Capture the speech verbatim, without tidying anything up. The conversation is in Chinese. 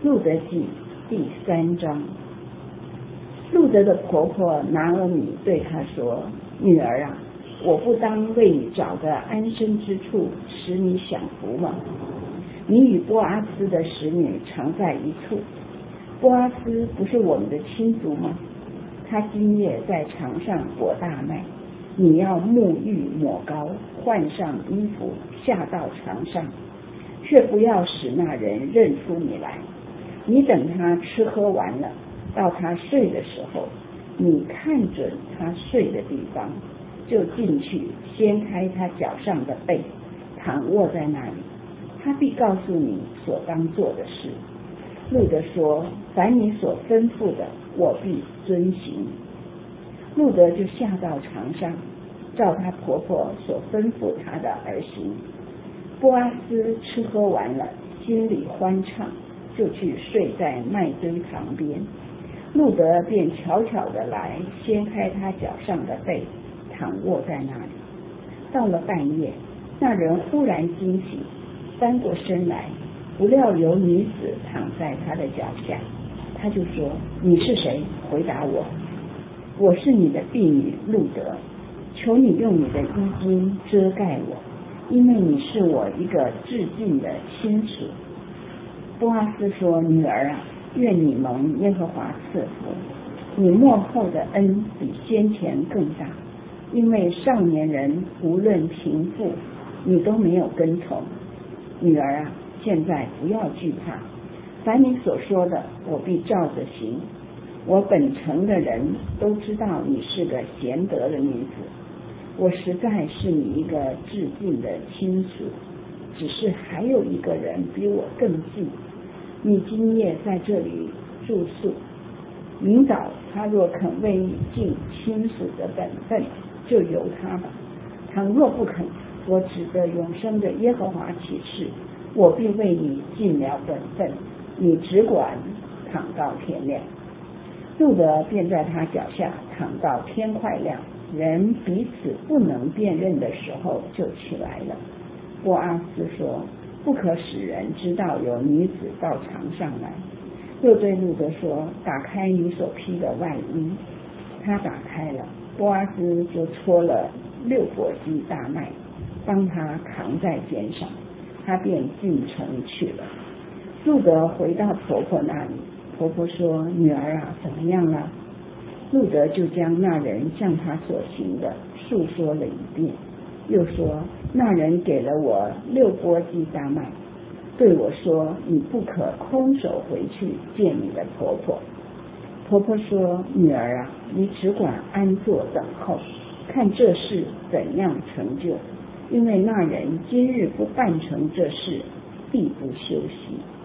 路得记第三章。路得的婆婆拿俄米对她说：女儿啊，我不当为你找个安身之处，使你享福吗？你与波阿斯的使女常在一处，波阿斯不是我们的亲族吗？他今夜在床上裹大麦，你要沐浴抹膏，换上衣服，下到床上，却不要使那人认出你来。你等他吃喝完了，到他睡的时候，你看准他睡的地方，就进去掀开他脚上的被，躺卧在那里，他必告诉你所当做的事。路得说：凡你所吩咐的，我必遵行。路得就下到床上，照她婆婆所吩咐她的而行。波阿斯吃喝完了，心里欢畅，就去睡在麦堆旁边。路得便悄悄地来，掀开他脚上的被，躺卧在那里。到了半夜，那人忽然惊醒，翻过身来，不料有女子躺在他的脚下。他就说：你是谁？回答我。我是你的婢女路得，求你用你的衣襟遮盖我，因为你是我一个至近的亲属。波阿斯说：女儿啊，愿你蒙耶和华赐福，你末后的恩比先前更大，因为少年人无论贫富，你都没有跟从。女儿啊，现在不要惧怕，凡你所说的，我必照着行。我本城的人都知道你是个贤德的女子，我实在是你一个至近的亲属，只是还有一个人比我更近。你今夜在这里住宿，明早他若肯为你尽亲属的本分，就由他吧。倘若不肯，我指着永生的耶和华起誓，我必为你尽了本分，你只管躺到天亮。路得便在他脚下躺到天快亮，人彼此不能辨认的时候，就起来了。波阿斯说：不可使人知道有女子到床上来。又对路得说：打开你所披的外衣。他打开了，波阿斯就搓了六簸箕大麦，帮他扛在肩上，他便进城去了。路得回到婆婆那里，婆婆说：女儿啊，怎么样了？路得就将那人向他所行的述说了一遍，又说：那人给了我六簸箕大麦，对我说：你不可空手回去见你的婆婆。婆婆说：女儿啊，你只管安坐等候，看这事怎样成就，因为那人今日不办成这事，必不休息。